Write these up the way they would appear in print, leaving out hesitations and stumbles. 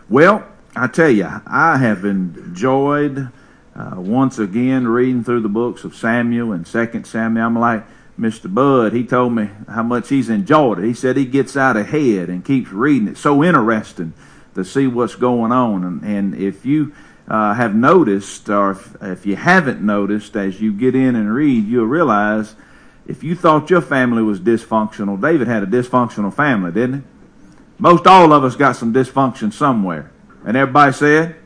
Well, I tell you, I have enjoyed once again reading through the books of Samuel and 2 Samuel. I'm like Mr. Bud. He told me how much he's enjoyed it. He said he gets out ahead and keeps reading. It's so interesting to see what's going on. And if you have noticed, or if you haven't noticed, as you get in and read, you'll realize if you thought your family was dysfunctional, David had a dysfunctional family, didn't he? Most all of us got some dysfunction somewhere. And everybody said?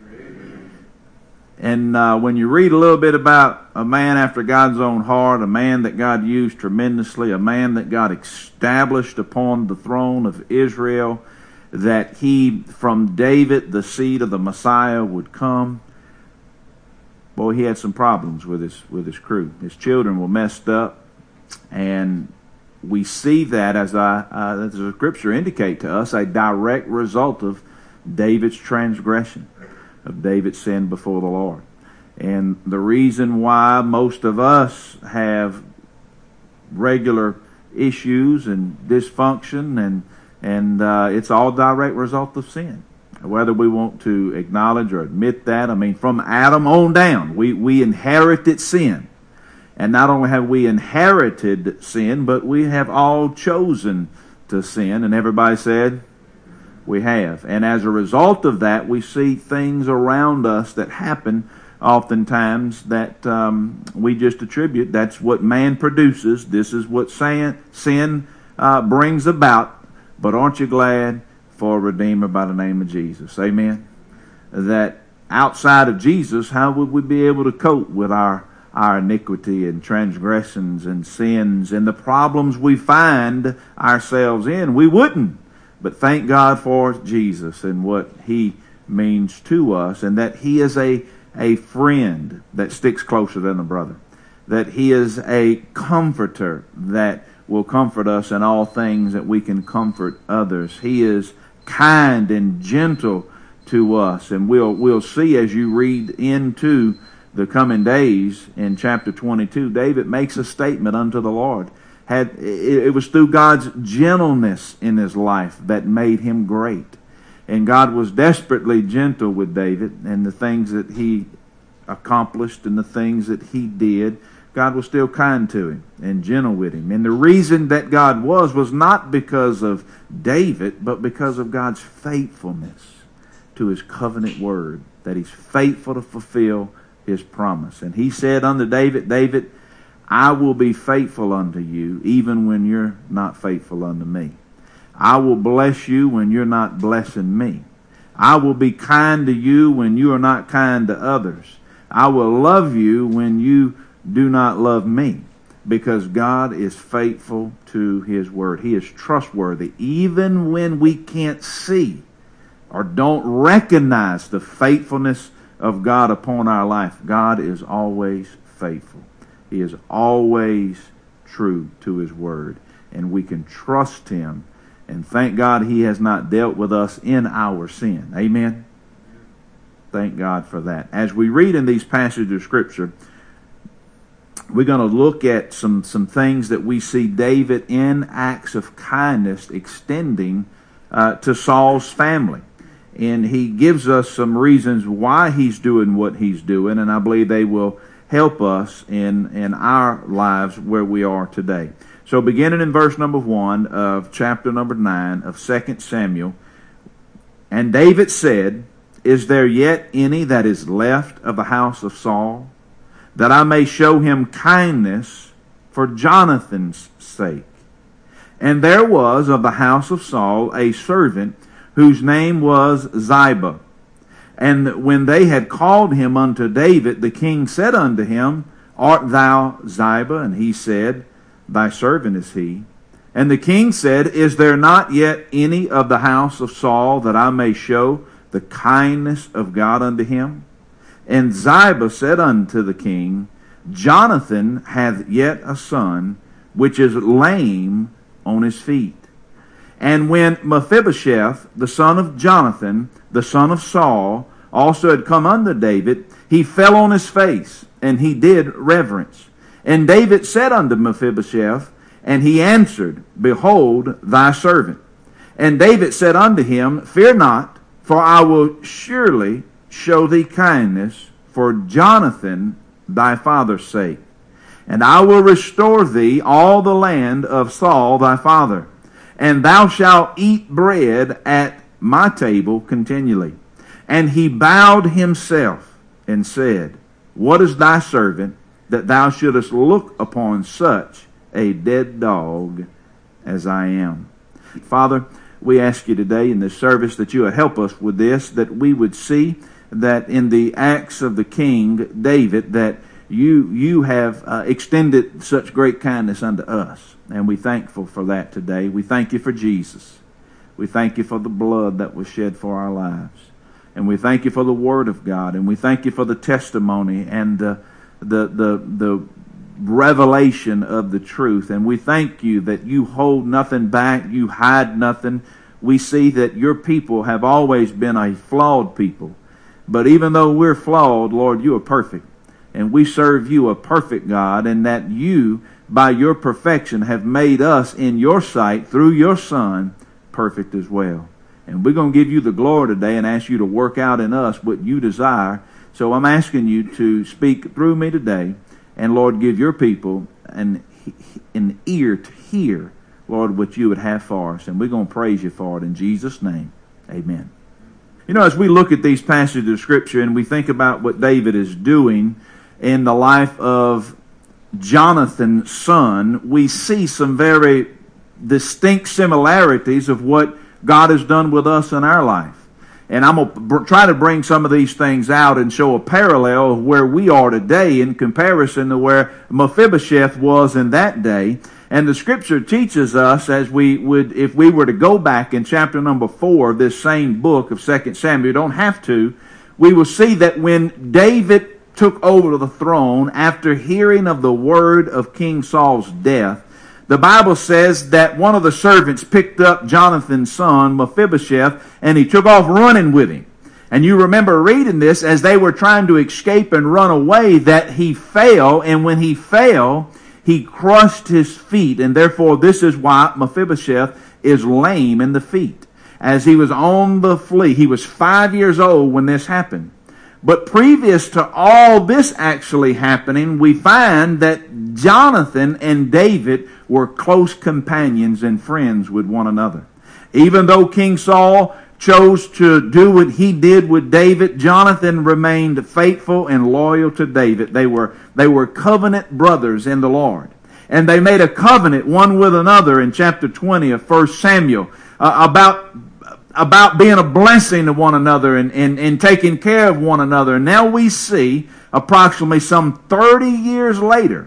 And when you read a little bit about a man after God's own heart, a man that God used tremendously, a man that God established upon the throne of Israel, that he, from David, the seed of the Messiah, would come, boy, he had some problems with his crew. His children were messed up, and we see that, as the scripture indicate to us, a direct result of David's transgression, of David's sin before the Lord. And the reason why most of us have regular issues and dysfunction, and it's all direct result of sin. Whether we want to acknowledge or admit that, I mean, from Adam on down, we inherited sin. And not only have we inherited sin, but we have all chosen to sin. And everybody said, we have. And as a result of that, we see things around us that happen oftentimes that we just attribute. That's what man produces. This is what sin brings about. But aren't you glad for a Redeemer by the name of Jesus? Amen? That outside of Jesus, how would we be able to cope with our iniquity and transgressions and sins and the problems we find ourselves in? We wouldn't. But thank God for Jesus and what he means to us, and that he is a friend that sticks closer than a brother, that he is a comforter that will comfort us in all things, that we can comfort others. He is kind and gentle to us, and we'll see as you read into the coming days in chapter 22, David makes a statement unto the Lord. It was through God's gentleness in his life that made him great. And God was desperately gentle with David, and the things that he accomplished and the things that he did, God was still kind to him and gentle with him. And the reason that God was not because of David, but because of God's faithfulness to his covenant word, that he's faithful to fulfill his promise. And he said unto David, David, I will be faithful unto you even when you're not faithful unto me. I will bless you when you're not blessing me. I will be kind to you when you are not kind to others. I will love you when you do not love me, because God is faithful to his word. He is trustworthy even when we can't see or don't recognize the faithfulness of God upon our life. God is always faithful. He is always true to his word, and we can trust him. And thank God he has not dealt with us in our sin. Amen? Thank God for that. As we read in these passages of Scripture, we're going to look at some things that we see David in acts of kindness extending to Saul's family. And he gives us some reasons why he's doing what he's doing, and I believe they will help us in our lives where we are today. So beginning in verse number 1 of chapter number 9 of 2 Samuel, and David said, Is there yet any that is left of the house of Saul, that I may show him kindness for Jonathan's sake? And there was of the house of Saul a servant whose name was Ziba. And when they had called him unto David, the king said unto him, Art thou Ziba? And he said, Thy servant is he. And the king said, Is there not yet any of the house of Saul, that I may show the kindness of God unto him? And Ziba said unto the king, Jonathan hath yet a son, which is lame on his feet. And when Mephibosheth, the son of Jonathan, the son of Saul, also had come unto David, he fell on his face, and he did reverence. And David said unto Mephibosheth, and he answered, Behold thy servant. And David said unto him, Fear not, For I will surely show thee kindness for Jonathan thy father's sake. And I will restore thee all the land of Saul thy father. And thou shalt eat bread at my table continually. And he bowed himself and said, What is thy servant, that thou shouldest look upon such a dead dog as I am? Father, we ask you today in this service that you would help us with this, that we would see that in the acts of the King David, that you have extended such great kindness unto us. And we're thankful for that today. We thank you for Jesus. We thank you for the blood that was shed for our lives. And we thank you for the Word of God. And we thank you for the testimony and the revelation of the truth. And we thank you that you hold nothing back. You hide nothing. We see that your people have always been a flawed people. But even though we're flawed, Lord, you are perfect. And we serve you a perfect God, and that you, by your perfection, have made us in your sight, through your Son, perfect as well. And we're going to give you the glory today and ask you to work out in us what you desire. So I'm asking you to speak through me today, and Lord, give your people an ear to hear, Lord, what you would have for us. And we're going to praise you for it in Jesus' name. Amen. You know, as we look at these passages of Scripture and we think about what David is doing in the life of Jonathan's son, we see some very distinct similarities of what God has done with us in our life. And I'm going to try to bring some of these things out and show a parallel of where we are today in comparison to where Mephibosheth was in that day. And the Scripture teaches us, as we would, if we were to go back in chapter number 4 of this same book of 2 Samuel, you don't have to, we will see that when David took over the throne after hearing of the word of King Saul's death, the Bible says that one of the servants picked up Jonathan's son, Mephibosheth, and he took off running with him. And you remember reading this as they were trying to escape and run away, that he fell, and when he fell, he crushed his feet, and therefore this is why Mephibosheth is lame in the feet. As he was on the flee, he was 5 years old when this happened. But previous to all this actually happening, we find that Jonathan and David were close companions and friends with one another. Even though King Saul chose to do what he did with David, Jonathan remained faithful and loyal to David. They were covenant brothers in the Lord. And they made a covenant one with another in chapter 20 of 1 Samuel about being a blessing to one another and taking care of one another. And now we see approximately some 30 years later,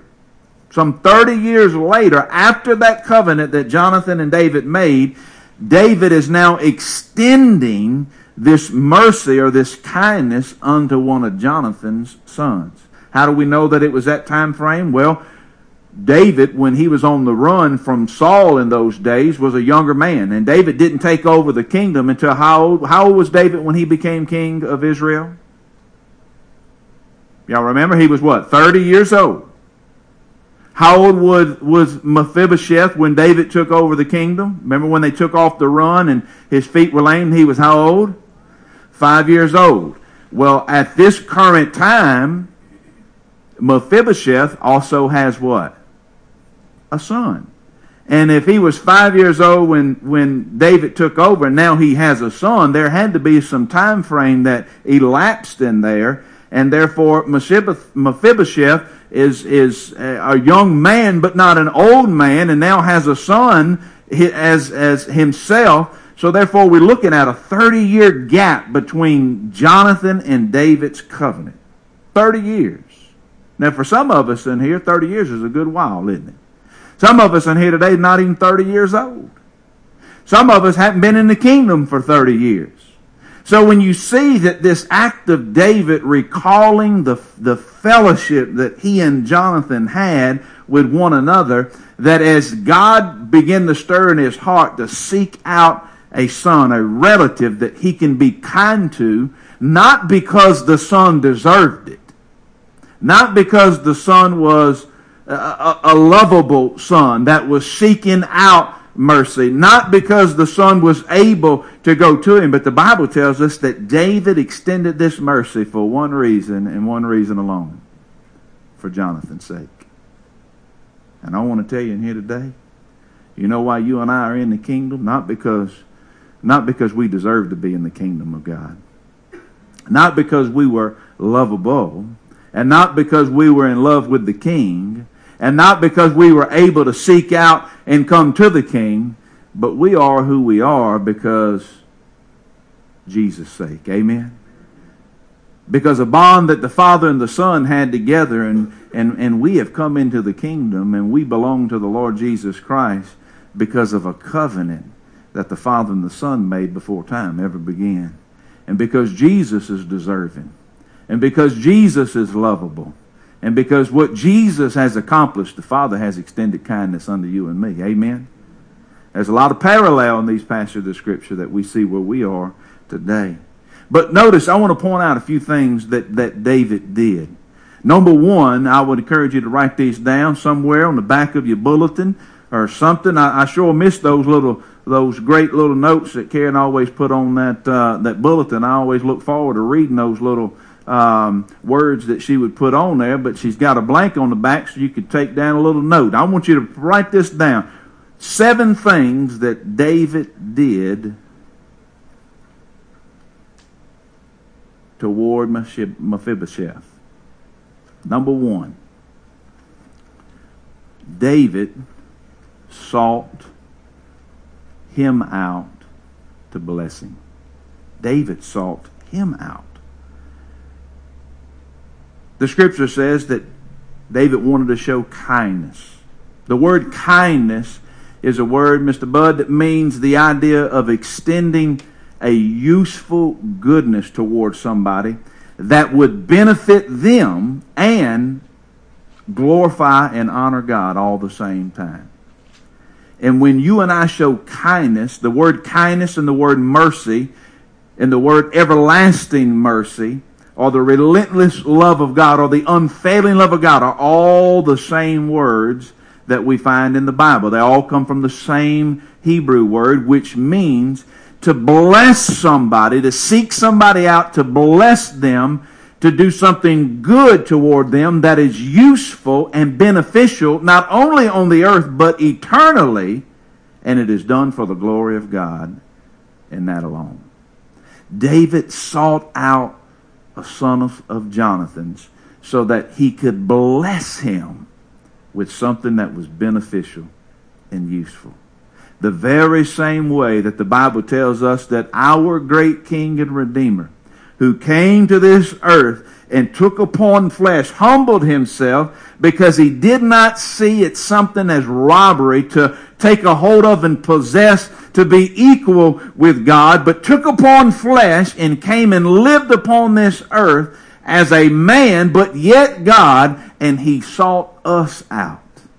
after that covenant that Jonathan and David made, David is now extending this mercy or this kindness unto one of Jonathan's sons. How do we know that it was that time frame? Well, David, when he was on the run from Saul in those days, was a younger man. And David didn't take over the kingdom until how old? How old was David when he became king of Israel? Y'all remember? He was what? 30 years old. How old was Mephibosheth when David took over the kingdom? Remember when they took off the run and his feet were lame? He was how old? 5 years old. Well, at this current time, Mephibosheth also has what? A son. And if he was 5 years old when David took over, and now he has a son, there had to be some time frame that elapsed in there, and therefore Mephibosheth is a young man, but not an old man, and now has a son as himself. So therefore we're looking at a 30-year gap between Jonathan and David's covenant. 30 years. Now for some of us in here, 30 years is a good while, isn't it? Some of us in here today are not even 30 years old. Some of us haven't been in the kingdom for 30 years. So when you see that this act of David recalling the fellowship that he and Jonathan had with one another, that as God began to stir in his heart to seek out a son, a relative that he can be kind to, not because the son deserved it, not because the son was a lovable son that was seeking out mercy, not because the son was able to go to him, but the Bible tells us that David extended this mercy for one reason and one reason alone: for Jonathan's sake. And I want to tell you in here today, you know why you and I are in the kingdom? Not because we deserve to be in the kingdom of God. Not because we were lovable, and not because we were in love with the King, and not because we were able to seek out and come to the King, but we are who we are because Jesus' sake. Amen? Because a bond that the Father and the Son had together, and we have come into the kingdom, and we belong to the Lord Jesus Christ because of a covenant that the Father and the Son made before time ever began. And because Jesus is deserving, and because Jesus is lovable, and because what Jesus has accomplished, the Father has extended kindness unto you and me. Amen? There's a lot of parallel in these passages of Scripture that we see where we are today. But notice, I want to point out a few things that David did. Number one, I would encourage you to write these down somewhere on the back of your bulletin or something. I sure miss those great little notes that Karen always put on that bulletin. I always look forward to reading those little words that she would put on there, but she's got a blank on the back so you could take down a little note. I want you to write this down. 7 things that David did toward Mephibosheth. Number 1, David sought him out to bless him. David sought him out. The Scripture says that David wanted to show kindness. The word kindness is a word, Mr. Bud, that means the idea of extending a useful goodness towards somebody that would benefit them and glorify and honor God all the same time. And when you and I show kindness, the word kindness and the word mercy and the word everlasting mercy, or the relentless love of God, or the unfailing love of God, are all the same words that we find in the Bible. They all come from the same Hebrew word, which means to bless somebody, to seek somebody out, to bless them, to do something good toward them that is useful and beneficial, not only on the earth, but eternally, and it is done for the glory of God, and that alone. David sought out a son of Jonathan's so that he could bless him with something that was beneficial and useful. The very same way that the Bible tells us that our great King and Redeemer, who came to this earth and took upon flesh, humbled himself because he did not see it something as robbery to take a hold of and possess, to be equal with God, but took upon flesh and came and lived upon this earth as a man, but yet God, and he sought us out.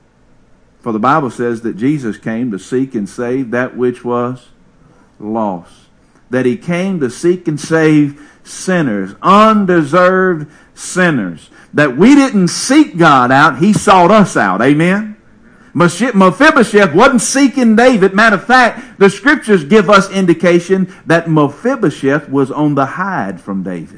For the Bible says that Jesus came to seek and save that which was lost. That he came to seek and save sinners, undeserved sinners. That we didn't seek God out, he sought us out. Amen? Mephibosheth wasn't seeking David. Matter of fact, the Scriptures give us indication that Mephibosheth was on the hide from David.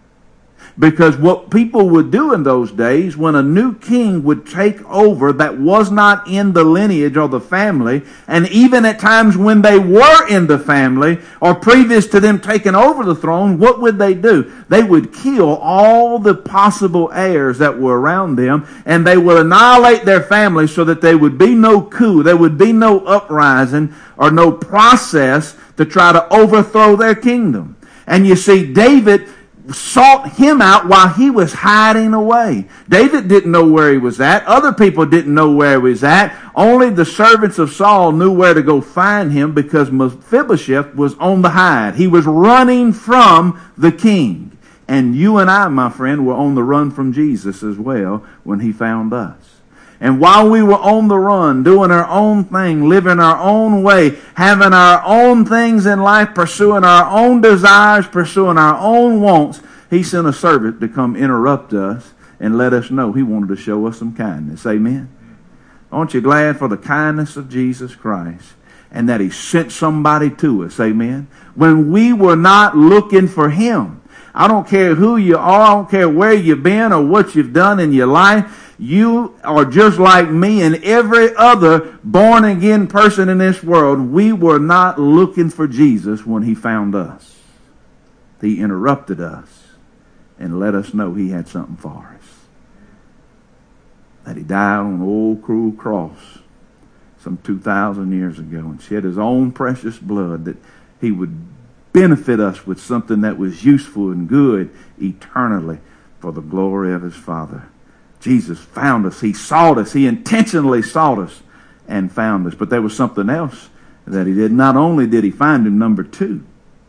Because what people would do in those days, when a new king would take over that was not in the lineage or the family, and even at times when they were in the family or previous to them taking over the throne, what would they do? They would kill all the possible heirs that were around them, and they would annihilate their family so that there would be no coup, there would be no uprising or no process to try to overthrow their kingdom. And you see, David sought him out while he was hiding away. David didn't know where he was at. Other people didn't know where he was at. Only the servants of Saul knew where to go find him, because Mephibosheth was on the hide. He was running from the king. And you and I, my friend, were on the run from Jesus as well when he found us. And while we were on the run, doing our own thing, living our own way, having our own things in life, pursuing our own desires, pursuing our own wants, he sent a servant to come interrupt us and let us know he wanted to show us some kindness. Amen? Aren't you glad for the kindness of Jesus Christ? and that He sent somebody to us. Amen. When we were not looking for Him. I don't care who you are. I don't care where you've been or what you've done in your life. You are just like me and every other born-again person in this world. We were not looking for Jesus when He found us. He interrupted us and let us know He had something for us. That He died on an old cruel cross some 2,000 years ago and shed His own precious blood that He would benefit us with something that was useful and good eternally for the glory of His Father. Jesus found us. He sought us. He intentionally sought us and found us. But there was something else that He did. Not only did He find Him, number two,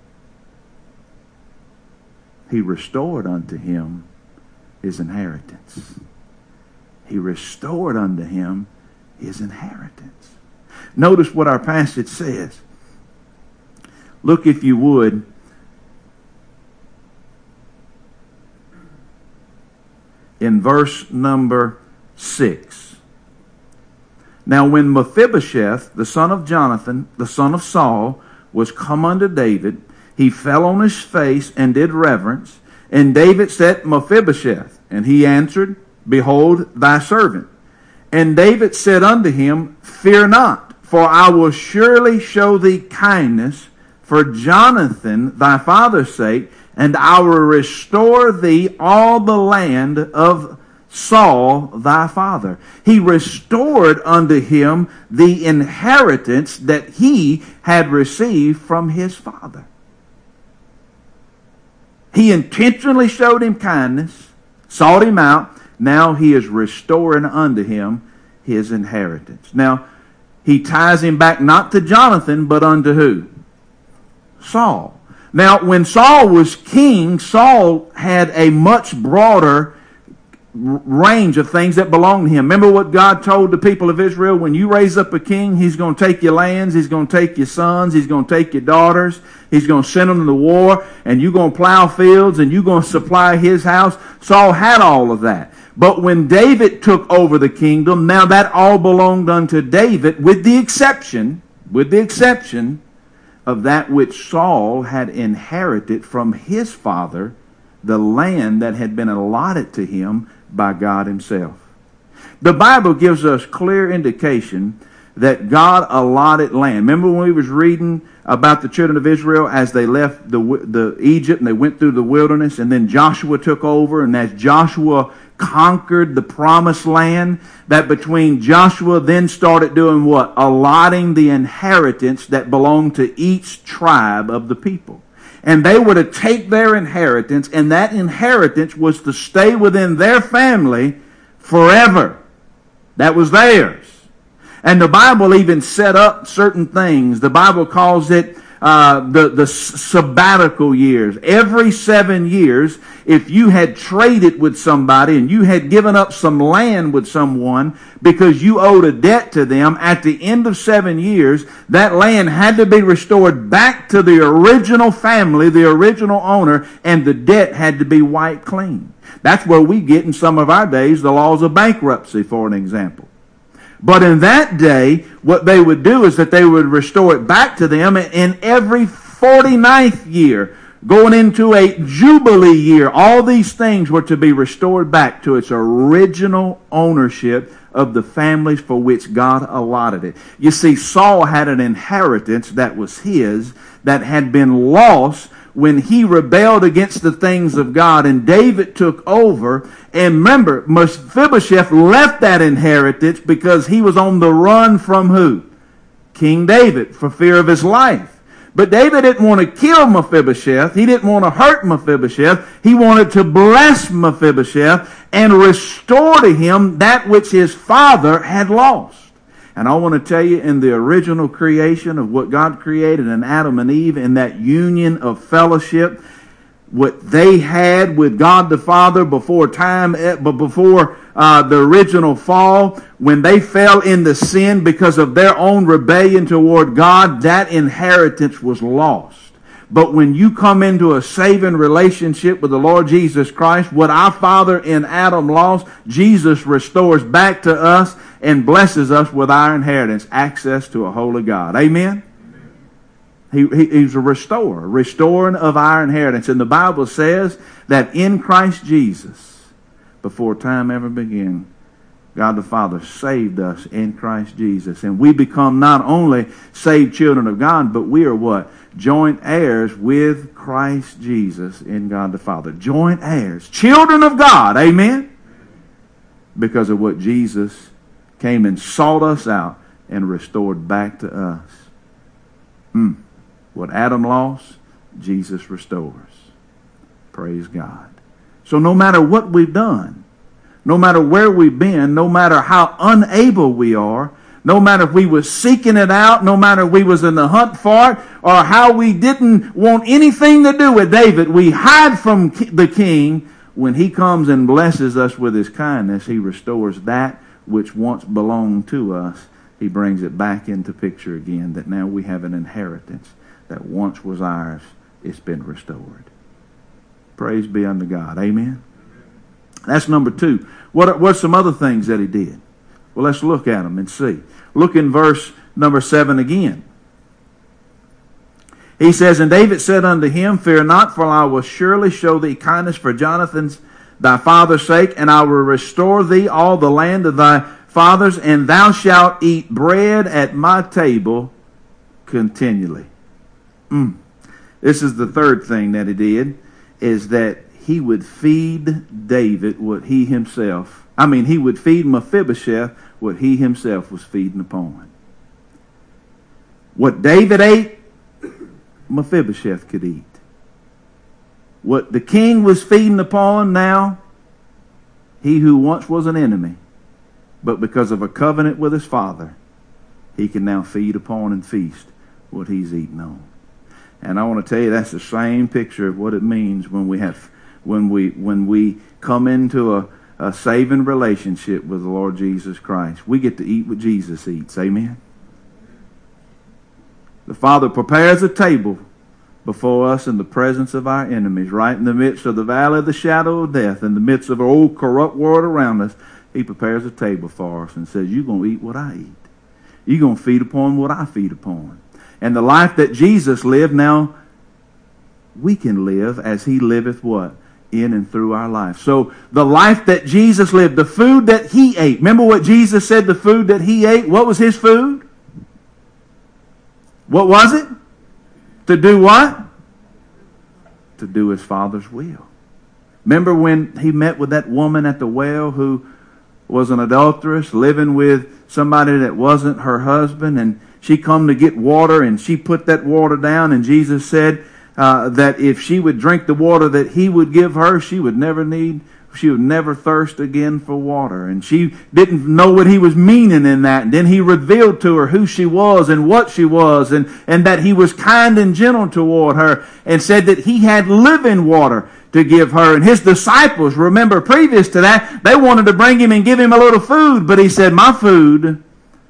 He restored unto him his inheritance. He restored unto him his inheritance. Notice what our passage says. Look, if you would, in verse number 6. Now when Mephibosheth, the son of Jonathan, the son of Saul, was come unto David, he fell on his face and did reverence. And David said, Mephibosheth. And he answered, Behold, thy servant. And David said unto him, Fear not, for I will surely show thee kindness for Jonathan thy father's sake, and I will restore thee all the land of Saul thy father. He restored unto him the inheritance that he had received from his father. He intentionally showed him kindness, sought him out. Now he is restoring unto him his inheritance. Now, he ties him back not to Jonathan, but unto who? Saul. Now, when Saul was king, Saul had a much broader range of things that belonged to him. Remember what God told the people of Israel? When you raise up a king, he's going to take your lands, he's going to take your sons, he's going to take your daughters, he's going to send them to war, and you're going to plow fields, and you're going to supply his house. Saul had all of that. But when David took over the kingdom, now that all belonged unto David, with the exception of that which Saul had inherited from his father, the land that had been allotted to him by God himself. The Bible gives us clear indication that God allotted land. Remember when we was reading about the children of Israel as they left the Egypt and they went through the wilderness, and then Joshua took over, and as Joshua conquered the promised land, that between Joshua then started doing what? Allotting the inheritance that belonged to each tribe of the people. And they were to take their inheritance, and that inheritance was to stay within their family forever. That was theirs. And the Bible even set up certain things. The Bible calls it the sabbatical years. Every 7 years, if you had traded with somebody and you had given up some land with someone because you owed a debt to them, at the end of 7 years, that land had to be restored back to the original family, the original owner, and the debt had to be wiped clean. That's where we get in some of our days the laws of bankruptcy, for an example. But in that day, what they would do is that they would restore it back to them in every 49th year, going into a Jubilee year. All these things were to be restored back to its original ownership of the families for which God allotted it. You see, Saul had an inheritance that was his, that had been lost when he rebelled against the things of God, and David took over. And remember, Mephibosheth left that inheritance because he was on the run from who? King David, for fear of his life. But David didn't want to kill Mephibosheth. He didn't want to hurt Mephibosheth. He wanted to bless Mephibosheth and restore to him that which his father had lost. And I want to tell you, in the original creation of what God created in Adam and Eve, in that union of fellowship, what they had with God the Father before time, but before the original fall, when they fell into sin because of their own rebellion toward God, that inheritance was lost. But when you come into a saving relationship with the Lord Jesus Christ, what our father in Adam lost, Jesus restores back to us and blesses us with our inheritance, access to a holy God. Amen? He's a restorer, restoring of our inheritance. And the Bible says that in Christ Jesus, before time ever began, God the Father saved us in Christ Jesus. And we become not only saved children of God, but we are what? Joint heirs with Christ Jesus in God the Father. Joint heirs. Children of God. Amen? Because of what Jesus came and sought us out and restored back to us. What Adam lost, Jesus restores. Praise God. So no matter what we've done, no matter where we've been, no matter how unable we are, no matter if we was seeking it out, no matter if we was in the hunt for it, or how we didn't want anything to do with David, we hide from the king. When he comes and blesses us with his kindness, he restores that which once belonged to us. He brings it back into picture again, that now we have an inheritance that once was ours. It's been restored. Praise be unto God. Amen? That's number 2. What's some other things that he did? Well, let's look at them and see. Look in verse number 7 again. He says, And David said unto him, Fear not, for I will surely show thee kindness for Jonathan's thy father's sake, and I will restore thee all the land of thy fathers, and thou shalt eat bread at my table continually. This is the third thing that he did, is that he would feed David what he would feed Mephibosheth what he himself was feeding upon. What David ate, Mephibosheth could eat. What the king was feeding upon now, he who once was an enemy, but because of a covenant with his father, he can now feed upon and feast what he's eating on. And I want to tell you, that's the same picture of what it means when we come into a saving relationship with the Lord Jesus Christ. We get to eat what Jesus eats. Amen? The Father prepares a table before us in the presence of our enemies, right in the midst of the valley of the shadow of death, in the midst of an old corrupt world around us. He prepares a table for us and says, you're going to eat what I eat. You're going to feed upon what I feed upon. And the life that Jesus lived, now we can live as he liveth what? In and through our life. So the life that Jesus lived, the food that he ate. Remember what Jesus said, the food that he ate? What was his food? What was it? To do what? To do his Father's will. Remember when he met with that woman at the well who was an adulteress, living with somebody that wasn't her husband, and she come to get water, and she put that water down, and Jesus said that if she would drink the water that he would give her, she would never thirst again for water. And she didn't know what he was meaning in that. And then he revealed to her who she was and what she was, and that he was kind and gentle toward her, and said that he had living water to give her. And his disciples, remember previous to that, they wanted to bring him and give him a little food, but he said, my food,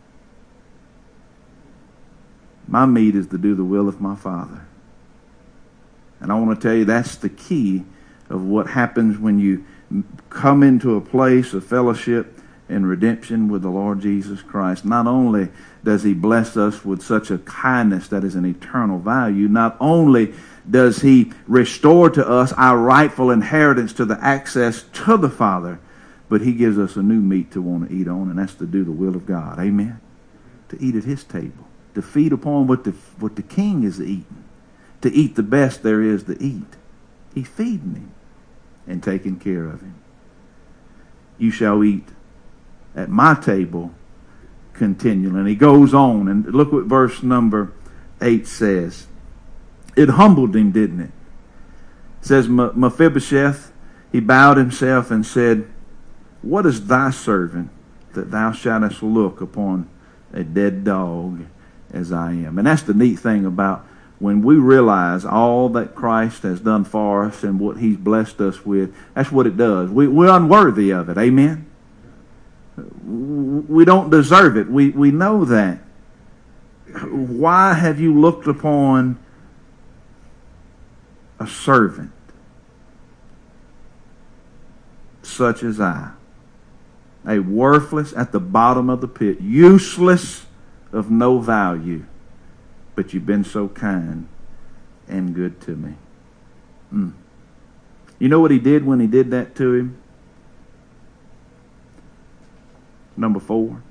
my meat is to do the will of my Father. And I want to tell you, that's the key of what happens when you come into a place of fellowship and redemption with the Lord Jesus Christ. Not only does he bless us with such a kindness that is an eternal value, not only does he restore to us our rightful inheritance to the access to the Father, but he gives us a new meat to want to eat on, and that's to do the will of God. Amen? To eat at his table. To feed upon what the king is eating. To eat the best there is to eat. He's feeding him and taking care of him. You shall eat at my table continually. And he goes on, and look what verse number 8 says. It humbled him, didn't it? It says, Mephibosheth, he bowed himself and said, What is thy servant that thou shouldest look upon a dead dog as I am? And that's the neat thing about when we realize all that Christ has done for us and what he's blessed us with. That's what it does. We're unworthy of it. Amen? We don't deserve it. We know that. Why have you looked upon a servant such as I, a worthless at the bottom of the pit, useless, of no value, but you've been so kind and good to me. You know what he did when he did that to him? Number 4. You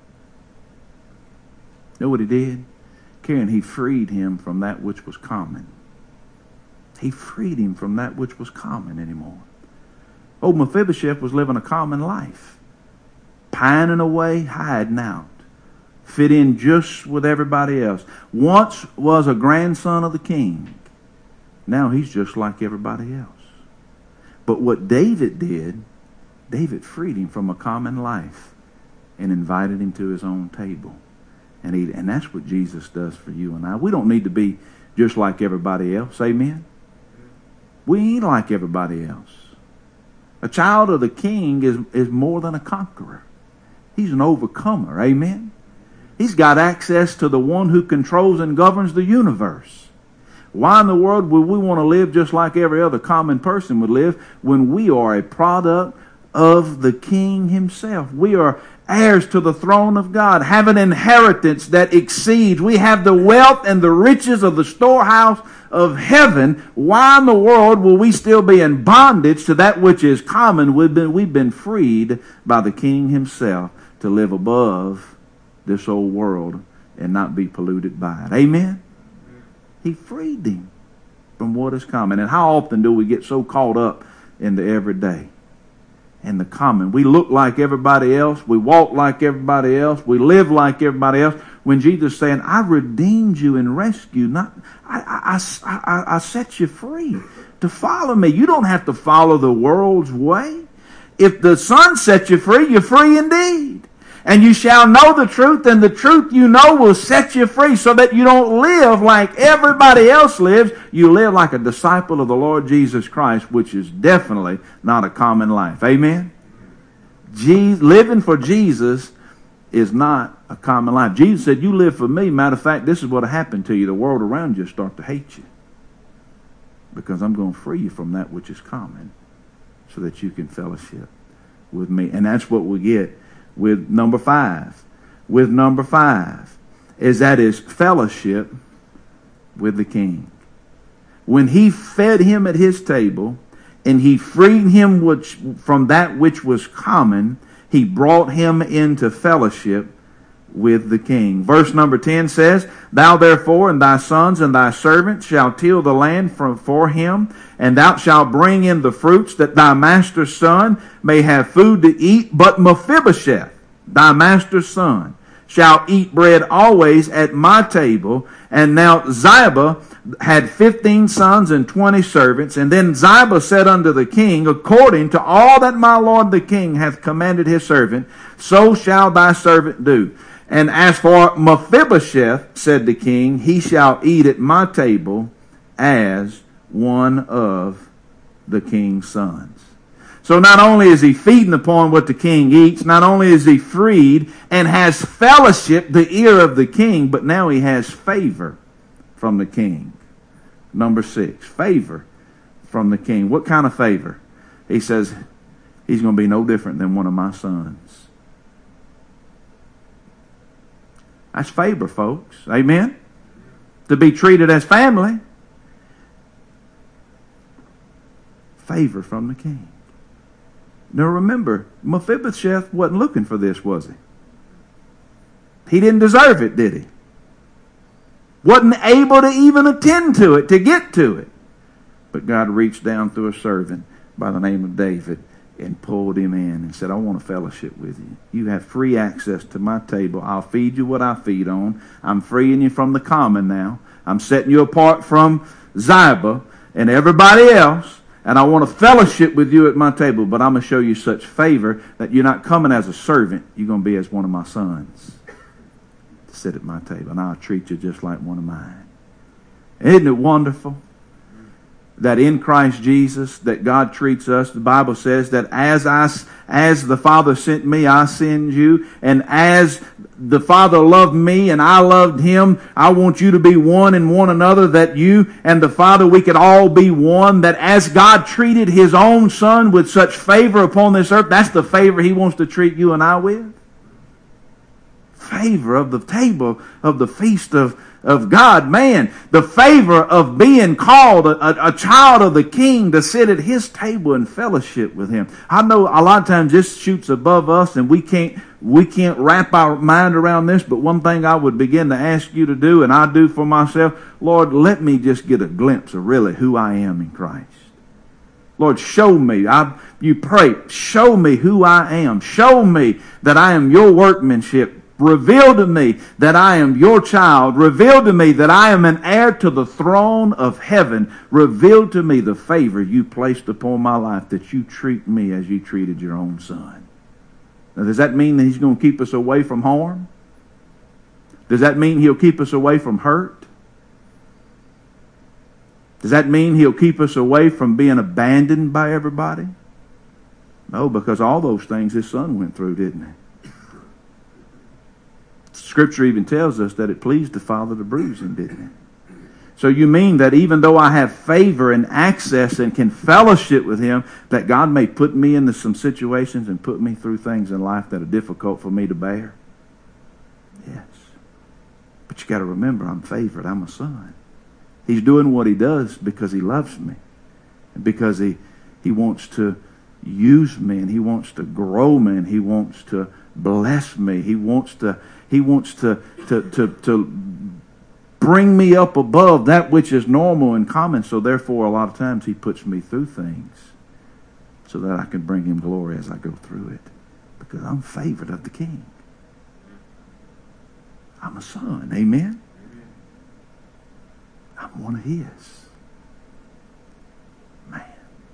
know what he did? Karen, he freed him from that which was common. He freed him from that which was common anymore. Old Mephibosheth was living a common life, pining away, hiding out, fit in just with everybody else. Once was a grandson of the king. Now he's just like everybody else. But what David did, David freed him from a common life and invited him to his own table. And that's what Jesus does for you and I. We don't need to be just like everybody else. Amen? We ain't like everybody else. A child of the king is more than a conqueror. He's an overcomer. Amen? He's got access to the one who controls and governs the universe. Why in the world would we want to live just like every other common person would live when we are a product of the King himself? We are heirs to the throne of God, have an inheritance that exceeds. We have the wealth and the riches of the storehouse of heaven. Why in the world will we still be in bondage to that which is common? We've been freed by the King himself to live above this old world and not be polluted by it. Amen? He freed him from what is common. And how often do we get so caught up in the everyday and the common? We look like everybody else. We walk like everybody else. We live like everybody else. When Jesus is saying, I redeemed you and rescued, I set you free to follow me. You don't have to follow the world's way. If the Son sets you free, you're free indeed. And you shall know the truth, and the truth you know will set you free, so that you don't live like everybody else lives. You live like a disciple of the Lord Jesus Christ, which is definitely not a common life. Amen? Living for Jesus is not a common life. Jesus said, you live for me. Matter of fact, this is what will happen to you. The world around you will start to hate you, because I'm going to free you from that which is common so that you can fellowship with me. And that's what we get with number 5. With number 5 is that is fellowship with the King. When he fed him at his table and he freed him from that which was common, he brought him into fellowship with the King. Verse number 10 says, Thou therefore and thy sons and thy servants shall till the land for him, and thou shalt bring in the fruits, that thy master's son may have food to eat. But Mephibosheth, thy master's son, shall eat bread always at my table. And now Ziba had 15 sons and 20 servants. And then Ziba said unto the king, According to all that my lord the king hath commanded his servant, so shall thy servant do. And as for Mephibosheth, said the king, he shall eat at my table as one of the king's sons. So not only is he feeding upon what the king eats, not only is he freed and has fellowship, the ear of the king, but now he has favor from the king. Number 6, favor from the king. What kind of favor? He says, he's going to be no different than one of my sons. That's favor, folks. Amen? To be treated as family. Favor from the king. Now remember, Mephibosheth wasn't looking for this, was he? He didn't deserve it, did he? Wasn't able to even attend to it, to get to it. But God reached down through a servant by the name of David and pulled him in and said, I want a fellowship with you. You have free access to my table. I'll feed you what I feed on. I'm freeing you from the common now. I'm setting you apart from Ziba and everybody else. And I want to fellowship with you at my table. But I'm going to show you such favor that you're not coming as a servant. You're going to be as one of my sons. To sit at my table. And I'll treat you just like one of mine. Isn't it wonderful? that in Christ Jesus that God treats us. The Bible says that as the Father sent me, I send you. And as the Father loved me and I loved him, I want you to be one in one another, that you and the Father, we could all be one. That as God treated his own Son with such favor upon this earth, that's the favor he wants to treat you and I with. Favor of the table of the feast of God. Man, the favor of being called a child of the King to sit at his table and fellowship with him. I know a lot of times this shoots above us and we can't wrap our mind around this, but one thing I would begin to ask you to do, and I do for myself, Lord, let me just get a glimpse of really who I am in Christ. Lord, show me. You pray, show me who I am. Show me that I am your workmanship. Reveal to me that I am your child. Reveal to me that I am an heir to the throne of heaven. Reveal to me the favor you placed upon my life, that you treat me as you treated your own Son. Now, does that mean that he's going to keep us away from harm? Does that mean he'll keep us away from hurt? Does that mean he'll keep us away from being abandoned by everybody? No, because all those things his Son went through, didn't he? Scripture even tells us that it pleased the Father to bruise him, didn't it? So you mean that even though I have favor and access and can fellowship with him, that God may put me into some situations and put me through things in life that are difficult for me to bear? Yes. But you got to remember, I'm favored. I'm a son. He's doing what he does because he loves me. And because he wants to use me, and he wants to grow me, and he wants to bless me. He wants to bring me up above that which is normal and common. So therefore, a lot of times he puts me through things so that I can bring him glory as I go through it. Because I'm favored of the King. I'm a son. Amen? I'm one of his. Man.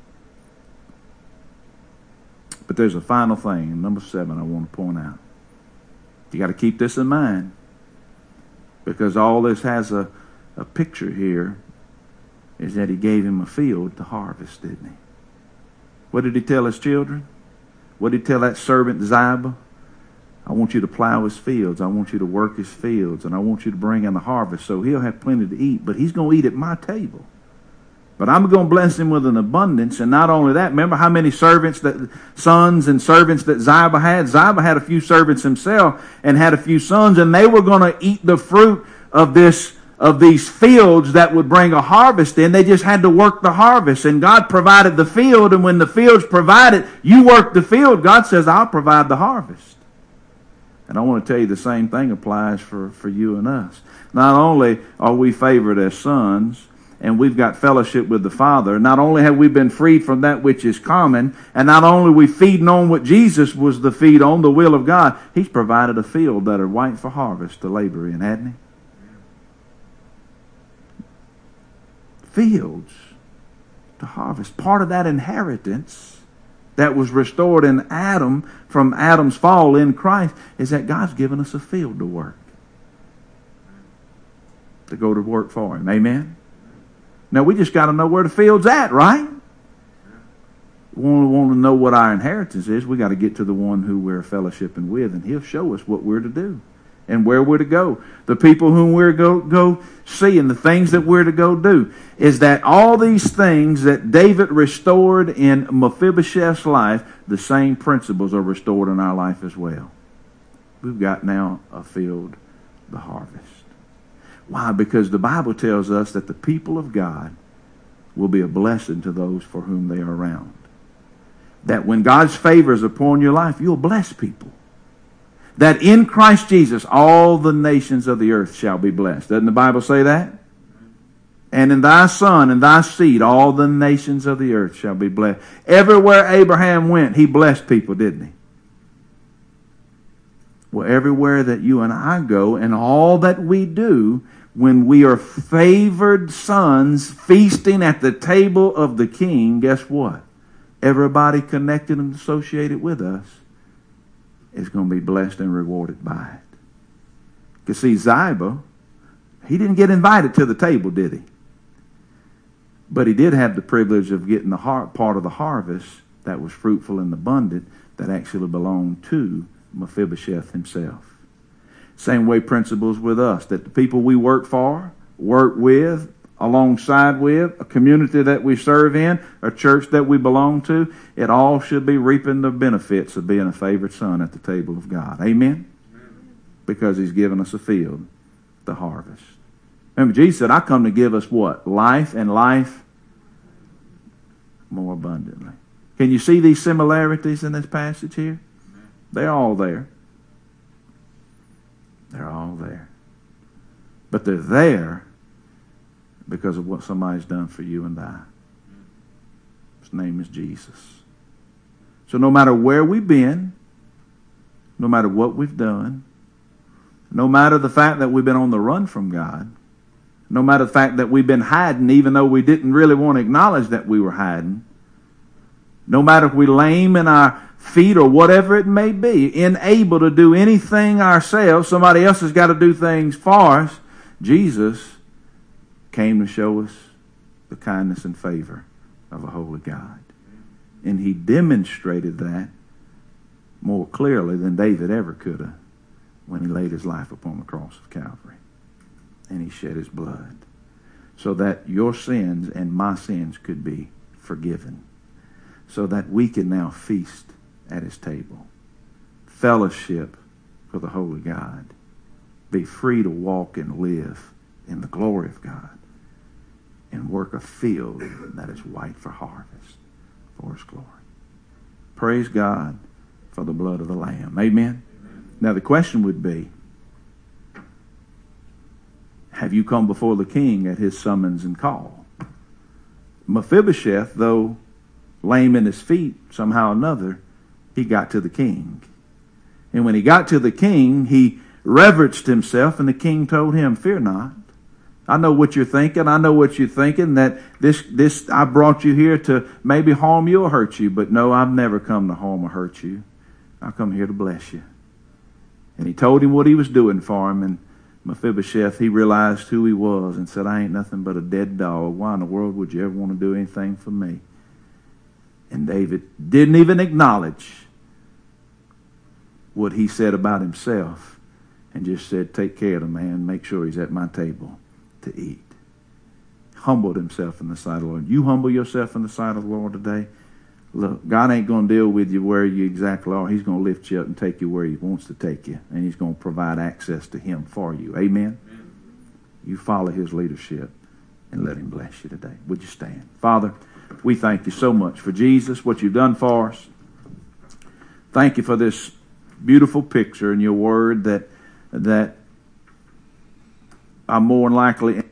But there's a final thing, number 7, I want to point out. You got to keep this in mind, because all this has a picture here, is that he gave him a field to harvest, didn't he? What did he tell his children? What did he tell that servant Ziba? I want you to plow his fields. I want you to work his fields, and I want you to bring in the harvest, so he'll have plenty to eat, but he's going to eat at my table. But I'm going to bless him with an abundance. And not only that, remember how many sons and servants that Ziba had? Ziba had a few servants himself and had a few sons, and they were going to eat the fruit of these fields that would bring a harvest in. They just had to work the harvest. And God provided the field, and when the field's provided, you work the field. God says, I'll provide the harvest. And I want to tell you the same thing applies for you and us. Not only are we favored as sons, and we've got fellowship with the Father, not only have we been freed from that which is common, and not only are we feeding on what Jesus was the feed on, the will of God, he's provided a field that are white for harvest to labor in, hadn't he? Fields to harvest. Part of that inheritance that was restored in Adam from Adam's fall in Christ is that God's given us a field to work. To go to work for him. Amen? Now, we just got to know where the field's at, right? We want to know what our inheritance is. We got to get to the one who we're fellowshipping with, and he'll show us what we're to do and where we're to go. The people whom we're to go see and the things that we're to go do. Is that all these things that David restored in Mephibosheth's life, the same principles are restored in our life as well. We've got now a field to harvest. Why? Because the Bible tells us that the people of God will be a blessing to those for whom they are around. That when God's favor is upon your life, you'll bless people. That in Christ Jesus, all the nations of the earth shall be blessed. Doesn't the Bible say that? And in thy son and thy seed, all the nations of the earth shall be blessed. Everywhere Abraham went, he blessed people, didn't he? Well, everywhere that you and I go and all that we do, when we are favored sons feasting at the table of the King, guess what? Everybody connected and associated with us is going to be blessed and rewarded by it. Because see, Ziba, he didn't get invited to the table, did he? But he did have the privilege of getting the part of the harvest that was fruitful and abundant that actually belonged to Mephibosheth himself. Same way principles with us, that the people we work for, work with, alongside with, a community that we serve in, a church that we belong to, it all should be reaping the benefits of being a favored son at the table of God. Amen? Because he's given us a field, the harvest. Remember, Jesus said, I come to give us what? Life, and life more abundantly. Can you see these similarities in this passage here? They're all there. They're all there. But they're there because of what somebody's done for you and I. His name is Jesus. So no matter where we've been, no matter what we've done, no matter the fact that we've been on the run from God, no matter the fact that we've been hiding even though we didn't really want to acknowledge that we were hiding, no matter if we're lame in our feet or whatever it may be, unable to do anything ourselves, somebody else has got to do things for us, Jesus came to show us the kindness and favor of a holy God. And he demonstrated that more clearly than David ever could have when he laid his life upon the cross of Calvary. And he shed his blood so that your sins and my sins could be forgiven, so that we can now feast at his table, fellowship with the holy God, be free to walk and live in the glory of God, and work a field that is white for harvest for his glory. Praise God for the blood of the Lamb. Amen? Now the question would be, have you come before the king at his summons and call? Mephibosheth, though lame in his feet, somehow or another, he got to the king. And when he got to the king, he reverenced himself, and the king told him, fear not. I know what you're thinking. I know what you're thinking, that this I brought you here to maybe harm you or hurt you. But no, I've never come to harm or hurt you. I come here to bless you. And he told him what he was doing for him, and Mephibosheth, he realized who he was and said, I ain't nothing but a dead dog. Why in the world would you ever want to do anything for me? And David didn't even acknowledge what he said about himself, and just said, take care of the man, make sure he's at my table to eat. Humbled himself in the sight of the Lord. You humble yourself in the sight of the Lord today. Look, God ain't going to deal with you where you exactly are. He's going to lift you up and take you where he wants to take you, and he's going to provide access to him for you. Amen? You follow his leadership and let him bless you today. Would you stand? Father, we thank you so much for Jesus, what you've done for us. Thank you for this beautiful picture in your word that I'm more than likely